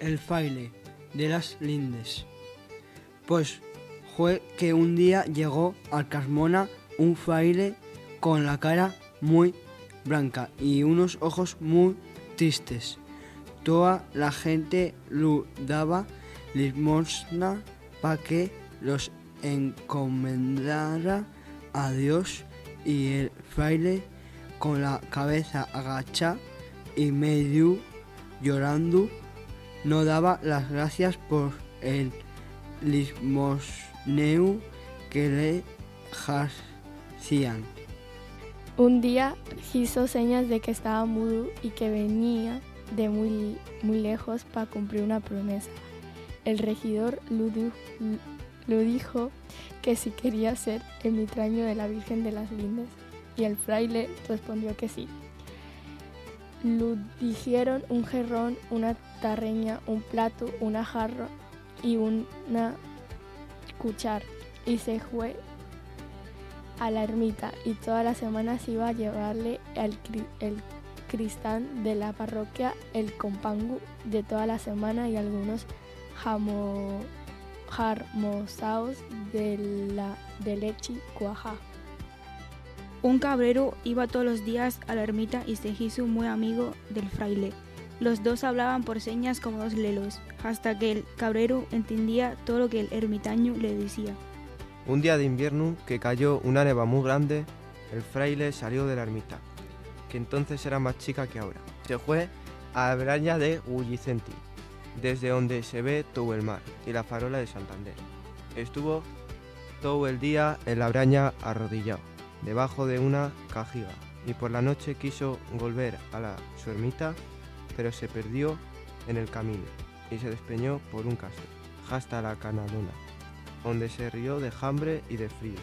el fraile de las lindes. Pues fue que un día llegó a Carmona un fraile con la cara muy blanca y unos ojos muy tristes. Toda la gente le daba limosna para que los encomendara a Dios, y el fraile, con la cabeza agachada y medio llorando, no daba las gracias por el limosneo que le hacían. Un día hizo señas de que estaba mudo y que venía de muy lejos para cumplir una promesa. El regidor lo dijo que si quería ser ermitaño de la Virgen de las Lindes, y el fraile respondió que sí. Le dijeron un jarrón, una tarreña, un plato, una jarra y una cuchara, y se fue a la ermita, y todas las semanas iba a llevarle el cristán de la parroquia el compango de toda la semana y algunos jarmosaos de leche cuajada. Un cabrero iba todos los días a la ermita y se hizo muy amigo del fraile. Los dos hablaban por señas como dos lelos, hasta que el cabrero entendía todo lo que el ermitaño le decía. Un día de invierno, que cayó una neva muy grande, el fraile salió de la ermita, que entonces era más chica que ahora. Se fue a la braña de Gullicenti, desde donde se ve todo el mar y la farola de Santander. Estuvo todo el día en la braña arrodillado, debajo de una cajiga, y por la noche quiso volver a su ermita, pero se perdió en el camino y se despeñó por un castro, hasta la Canalona, donde se rió de hambre y de frío.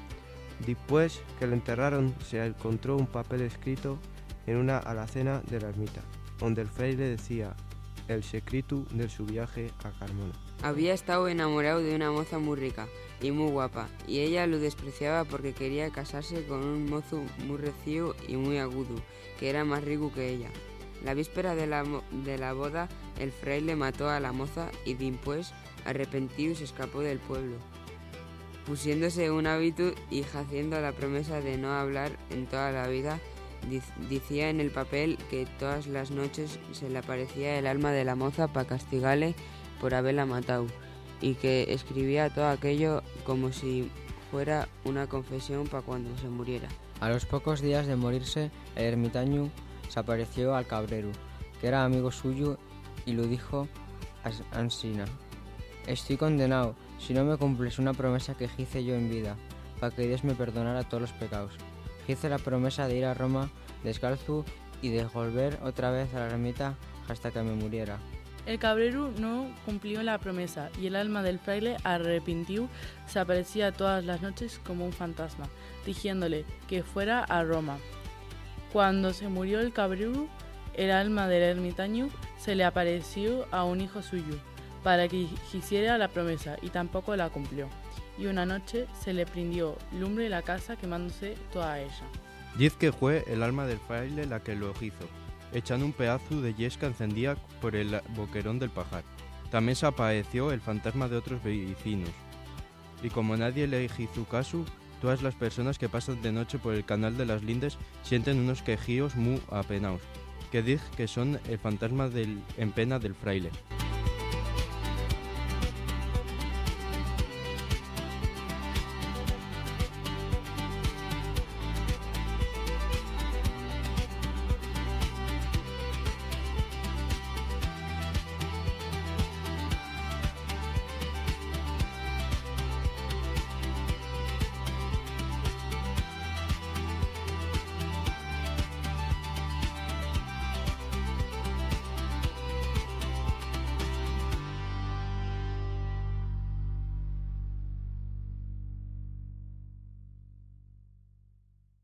Después que lo enterraron, se encontró un papel escrito en una alacena de la ermita, donde el fraile decía el secreto de su viaje a Carmona. Había estado enamorado de una moza muy rica y muy guapa, y ella lo despreciaba porque quería casarse con un mozo muy recio y muy agudo, que era más rico que ella. La víspera de la boda, el fraile mató a la moza y después, arrepentido, se escapó del pueblo, pusiéndose un hábito y haciendo la promesa de no hablar en toda la vida. Decía en el papel que todas las noches se le aparecía el alma de la moza para castigarle por haberla matado, y que escribía todo aquello como si fuera una confesión para cuando se muriera. A los pocos días de morirse, el ermitaño se apareció al cabrero, que era amigo suyo, y lo dijo ansina: estoy condenado si no me cumples una promesa que hice yo en vida, para que Dios me perdonara todos los pecados. Hice la promesa de ir a Roma descalzo y de volver otra vez a la ermita hasta que me muriera. El cabrero no cumplió la promesa, y el alma del fraile, arrepentido, se aparecía todas las noches como un fantasma, diciéndole que fuera a Roma. Cuando se murió el cabrero, el alma del ermitaño se le apareció a un hijo suyo, para que hiciera la promesa, y tampoco la cumplió. Y una noche se le prendió lumbre la casa, quemándose toda ella. Diz que fue el alma del fraile la que lo hizo, echando un pedazo de yesca encendida por el boquerón del pajar. También se apareció el fantasma de otros vecinos, y como nadie le hizo caso, todas las personas que pasan de noche por el canal de las Lindes sienten unos quejíos muy apenados, que diz que son el fantasma en pena del fraile.